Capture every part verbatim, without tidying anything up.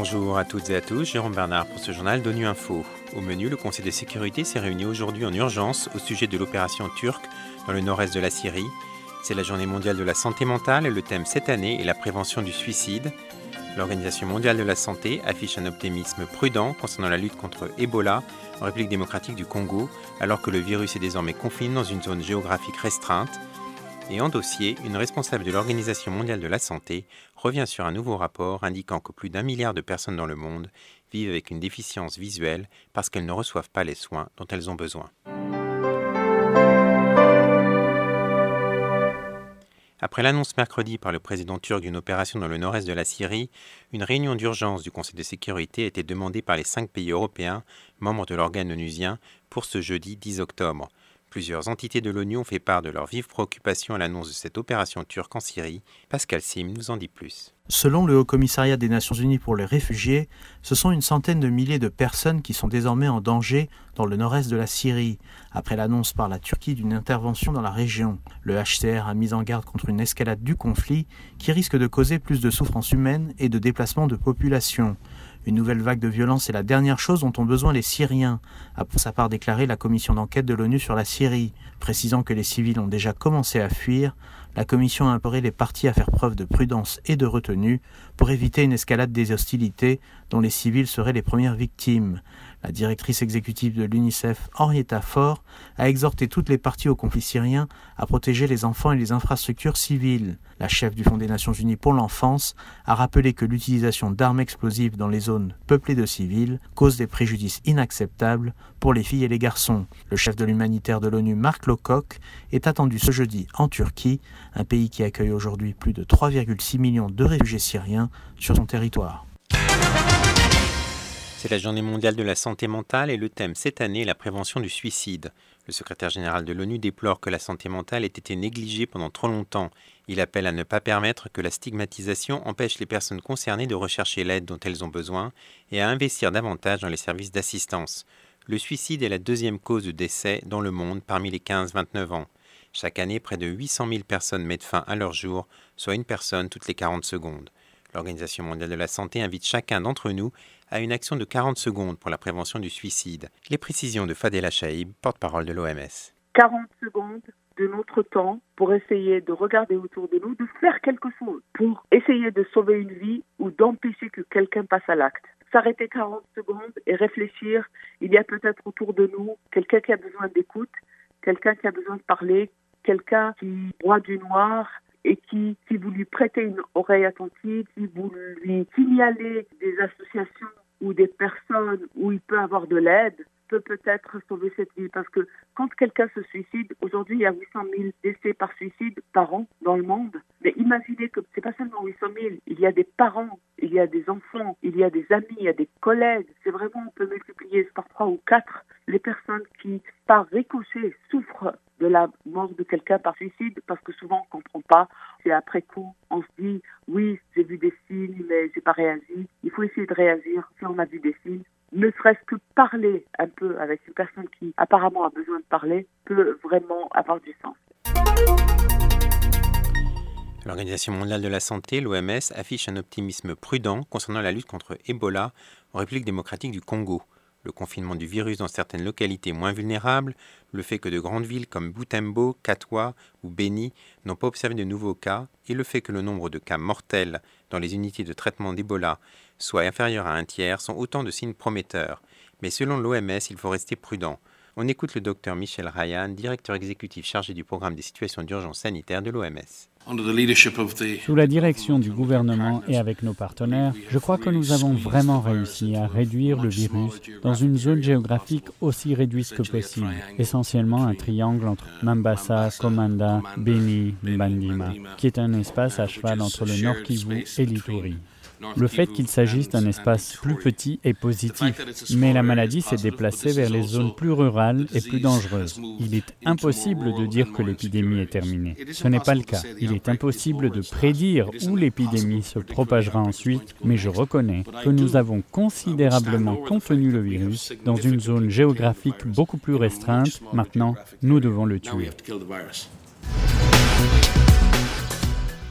Bonjour à toutes et à tous, Jérôme Bernard pour ce journal d'ONU Info. Au menu, le Conseil de sécurité s'est réuni aujourd'hui en urgence au sujet de l'opération turque dans le nord-est de la Syrie. C'est la journée mondiale de la santé mentale et le thème cette année est la prévention du suicide. L'Organisation mondiale de la santé affiche un optimisme prudent concernant la lutte contre Ebola en République démocratique du Congo, alors que le virus est désormais confiné dans une zone géographique restreinte. Et en dossier, une responsable de l'Organisation mondiale de la santé revient sur un nouveau rapport indiquant que plus d'un milliard de personnes dans le monde vivent avec une déficience visuelle parce qu'elles ne reçoivent pas les soins dont elles ont besoin. Après l'annonce mercredi par le président turc d'une opération dans le nord-est de la Syrie, une réunion d'urgence du Conseil de sécurité a été demandée par les cinq pays européens, membres de l'organe onusien, pour ce jeudi dix octobre. Plusieurs entités de l'ONU ont fait part de leur vive préoccupation à l'annonce de cette opération turque en Syrie. Pascal Sim nous en dit plus. Selon le Haut-Commissariat des Nations Unies pour les réfugiés, ce sont une centaine de milliers de personnes qui sont désormais en danger dans le nord-est de la Syrie, après l'annonce par la Turquie d'une intervention dans la région. Le H C R a mis en garde contre une escalade du conflit qui risque de causer plus de souffrances humaines et de déplacement de population. Une nouvelle vague de violence est la dernière chose dont ont besoin les Syriens, a pour sa part déclaré la commission d'enquête de l'ONU sur la Syrie. Précisant que les civils ont déjà commencé à fuir, la commission a imploré les parties à faire preuve de prudence et de retenue pour éviter une escalade des hostilités dont les civils seraient les premières victimes. La directrice exécutive de l'UNICEF, Henrietta Fore, a exhorté toutes les parties au conflit syrien à protéger les enfants et les infrastructures civiles. La chef du Fonds des Nations Unies pour l'enfance a rappelé que l'utilisation d'armes explosives dans les zones peuplées de civils cause des préjudices inacceptables pour les filles et les garçons. Le chef de l'humanitaire de l'ONU, Mark Lowcock, est attendu ce jeudi en Turquie, un pays qui accueille aujourd'hui plus de trois virgule six millions de réfugiés syriens sur son territoire. C'est la journée mondiale de la santé mentale et le thème cette année est la prévention du suicide. Le secrétaire général de l'ONU déplore que la santé mentale ait été négligée pendant trop longtemps. Il appelle à ne pas permettre que la stigmatisation empêche les personnes concernées de rechercher l'aide dont elles ont besoin et à investir davantage dans les services d'assistance. Le suicide est la deuxième cause de décès dans le monde parmi les quinze à vingt-neuf ans. Chaque année, près de huit cent mille personnes mettent fin à leur jour, soit une personne toutes les quarante secondes. L'Organisation mondiale de la santé invite chacun d'entre nous à une action de quarante secondes pour la prévention du suicide. Les précisions de Fadela Chaïb, porte-parole de l'O M S. quarante secondes de notre temps pour essayer de regarder autour de nous, de faire quelque chose, pour essayer de sauver une vie ou d'empêcher que quelqu'un passe à l'acte. S'arrêter quarante secondes et réfléchir, il y a peut-être autour de nous quelqu'un qui a besoin d'écoute, quelqu'un qui a besoin de parler, quelqu'un qui boit du noir, et qui, si vous lui prêtez une oreille attentive, si vous lui signalez des associations ou des personnes où il peut avoir de l'aide, peut peut-être sauver cette vie. Parce que quand quelqu'un se suicide, aujourd'hui il y a huit cent mille décès par suicide par an dans le monde. Mais imaginez que c'est pas seulement huit cent mille, il y a des parents, il y a des enfants, il y a des amis, il y a des collègues. C'est vraiment, on peut multiplier par trois ou quatre les personnes qui, par ricochet, souffrent de la mort de quelqu'un par suicide, parce que souvent on ne comprend pas. C'est après coup, on se dit, oui, j'ai vu des signes, mais j'ai pas réagi. Il faut essayer de réagir si on a vu des signes. Ne serait-ce que parler un peu avec une personne qui apparemment a besoin de parler peut vraiment avoir du sens. L'Organisation mondiale de la santé, l'O M S, affiche un optimisme prudent concernant la lutte contre Ebola en République démocratique du Congo. Le confinement du virus dans certaines localités moins vulnérables, le fait que de grandes villes comme Butembo, Katwa ou Beni n'ont pas observé de nouveaux cas et le fait que le nombre de cas mortels dans les unités de traitement d'Ebola soit inférieur à un tiers sont autant de signes prometteurs. Mais selon l'O M S, il faut rester prudent. On écoute le docteur Michel Ryan, directeur exécutif chargé du programme des situations d'urgence sanitaire de l'O M S. Sous la direction du gouvernement et avec nos partenaires, je crois que nous avons vraiment réussi à réduire le virus dans une zone géographique aussi réduite que possible, essentiellement un triangle entre Mambasa, Komanda, Beni, Bandima, qui est un espace à cheval entre le Nord Kivu et l'Ituri. Le fait qu'il s'agisse d'un espace plus petit est positif, mais la maladie s'est déplacée vers les zones plus rurales et plus dangereuses. Il est impossible de dire que l'épidémie est terminée. Ce n'est pas le cas. Il est impossible de prédire où l'épidémie se propagera ensuite, mais je reconnais que nous avons considérablement contenu le virus dans une zone géographique beaucoup plus restreinte. Maintenant, nous devons le tuer.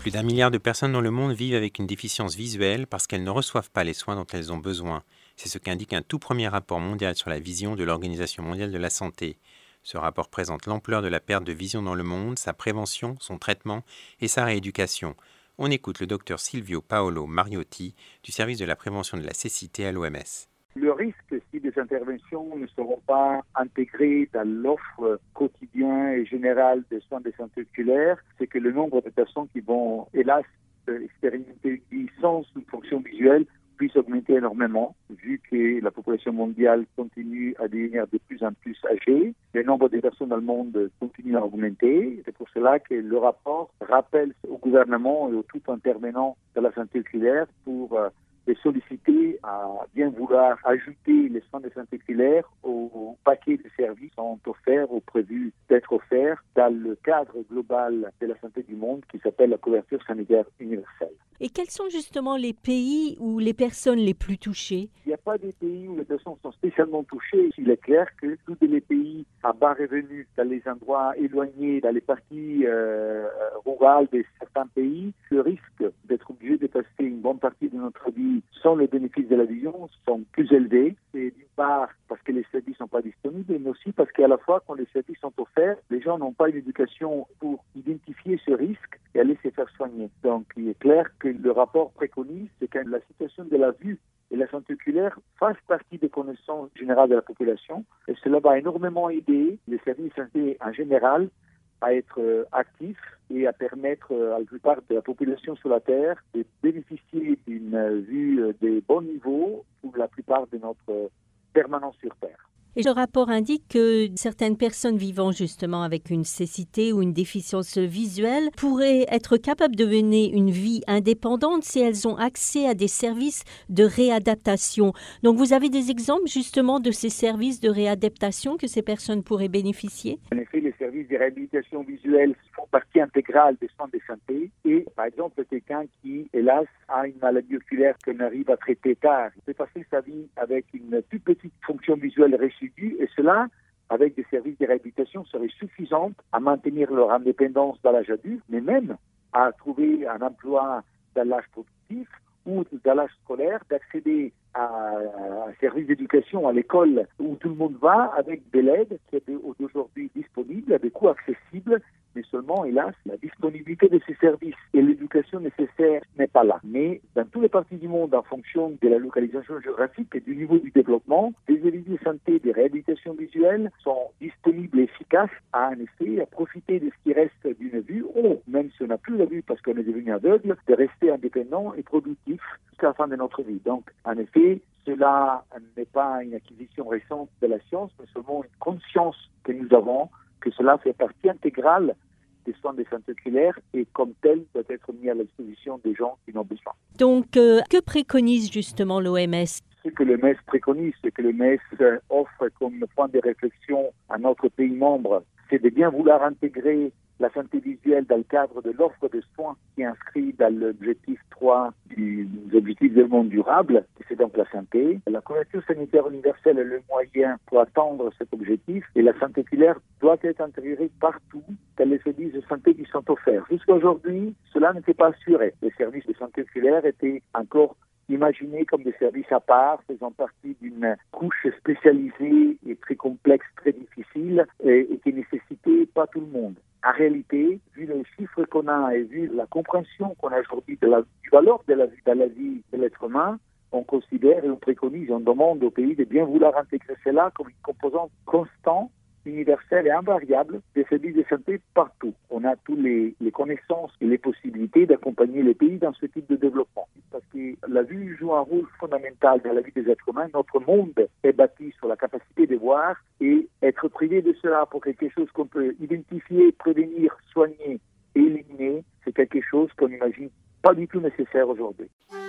Plus d'un milliard de personnes dans le monde vivent avec une déficience visuelle parce qu'elles ne reçoivent pas les soins dont elles ont besoin. C'est ce qu'indique un tout premier rapport mondial sur la vision de l'Organisation mondiale de la santé. Ce rapport présente l'ampleur de la perte de vision dans le monde, sa prévention, son traitement et sa rééducation. On écoute le docteur Silvio Paolo Mariotti du service de la prévention de la cécité à l'O M S. Le risque, si des interventions ne seront pas intégrées dans l'offre quotidienne et générale des soins de santé oculaire, c'est que le nombre de personnes qui vont, hélas, expérimenter une sans une fonction visuelle puisse augmenter énormément, vu que la population mondiale continue à devenir de plus en plus âgée. Le nombre de personnes dans le monde continue à augmenter. C'est pour cela que le rapport rappelle au gouvernement et aux tout intervenants de la santé oculaire pour euh, les solliciter à bien vouloir ajouter les soins de santé oculaire au paquet de services qui sont offerts ou prévus d'être offerts dans le cadre global de la santé du monde qui s'appelle la couverture sanitaire universelle. Et quels sont justement les pays où les personnes les plus touchées? Il n'y a pas des pays où les personnes sont spécialement touchées. Il est clair que tous les pays à bas revenus, dans les endroits éloignés, dans les parties euh, rurales de certains pays, le risque d'être obligé de passer une bonne partie de notre vie sans le bénéfice de la vision sont plus élevés. Et d'une part parce que les services ne sont pas disponibles, mais aussi parce qu'à la fois, quand les services sont offerts, les gens n'ont pas une éducation pour identifier ce risque et aller se faire soigner. Donc, il est clair que le rapport préconise, c'est que la situation de la vue et la santé oculaire fasse partie des connaissances générales de la population. Et cela va énormément aider les services de santé en général à être euh, actifs et à permettre euh, à la plupart de la population sur la Terre de bénéficier d'une euh, vue euh, de bon niveau pour la plupart de notre euh, permanence sur Terre. Et le rapport indique que certaines personnes vivant justement avec une cécité ou une déficience visuelle pourraient être capables de mener une vie indépendante si elles ont accès à des services de réadaptation. Donc vous avez des exemples justement de ces services de réadaptation que ces personnes pourraient bénéficier? En effet, les services de réhabilitation visuelle font partie intégrale des soins de santé et par exemple quelqu'un qui, hélas, a une maladie oculaire qu'on arrive à traiter tard, il peut passer sa vie avec une toute petite fonction visuelle réussie. Et cela, avec des services de réhabilitation, serait suffisant à maintenir leur indépendance dans l'âge adulte, mais même à trouver un emploi dans l'âge productif ou dans l'âge scolaire, d'accéder à un service d'éducation à l'école où tout le monde va avec de l'aide qui est aujourd'hui disponible, à des coûts accessibles, mais seulement, hélas, la disponibilité de ces services et l'éducation nécessaire n'est pas là. Mais dans toutes les parties du monde, en fonction de la localisation géographique et du niveau du développement, des services de santé, des réhabilitations visuelles sont disponibles et efficaces à, en effet, à profiter de ce qui reste d'une vue, ou même si on n'a plus la vue parce qu'on est devenu aveugle, de rester indépendant et productif jusqu'à la fin de notre vie. Donc, en effet, cela n'est pas une acquisition récente de la science, mais seulement une conscience que nous avons que cela fait partie intégrale des soins de santé oculaire et comme tel doit être mis à la disposition des gens qui en ont besoin. Donc, euh, que préconise justement l'O M S? Ce que l'O M S préconise, ce que l'O M S offre comme point de réflexion à notre pays membre, c'est de bien vouloir intégrer la santé visuelle dans le cadre de l'offre de soins qui est inscrit dans l'objectif trois des objectifs de développement durable, c'est donc la santé. La couverture sanitaire universelle est le moyen pour atteindre cet objectif et la santé oculaire doit être intégrée partout dans les services de santé qui sont offerts. Jusqu'à aujourd'hui, cela n'était pas assuré. Les services de santé oculaire étaient encore imaginés comme des services à part, faisant partie d'une couche spécialisée et très complexe, très difficile et, et qui nécessitait pas tout le monde. En réalité, vu les chiffres qu'on a et vu la compréhension qu'on a aujourd'hui de la du valeur de la vie, de la vie de l'être humain, on considère et on préconise, on demande au pays de bien vouloir intégrer cela comme une composante constante, universelle et invariable des services de santé partout. On a toutes les, les connaissances et les possibilités d'accompagner les pays dans ce type de développement. Parce que la vue joue un rôle fondamental dans la vie des êtres humains. Notre monde est bâti sur la capacité de voir et être privé de cela pour quelque chose qu'on peut identifier, prévenir, soigner et éliminer, c'est quelque chose qu'on n'imagine pas du tout nécessaire aujourd'hui.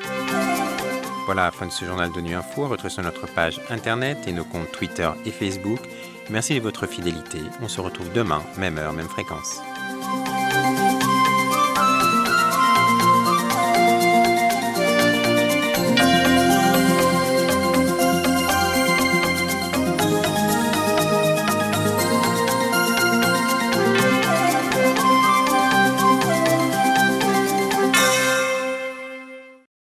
Voilà la fin de ce journal d'ONU Info. Retrouvez sur notre page internet et nos comptes Twitter et Facebook. Merci de votre fidélité. On se retrouve demain, même heure, même fréquence.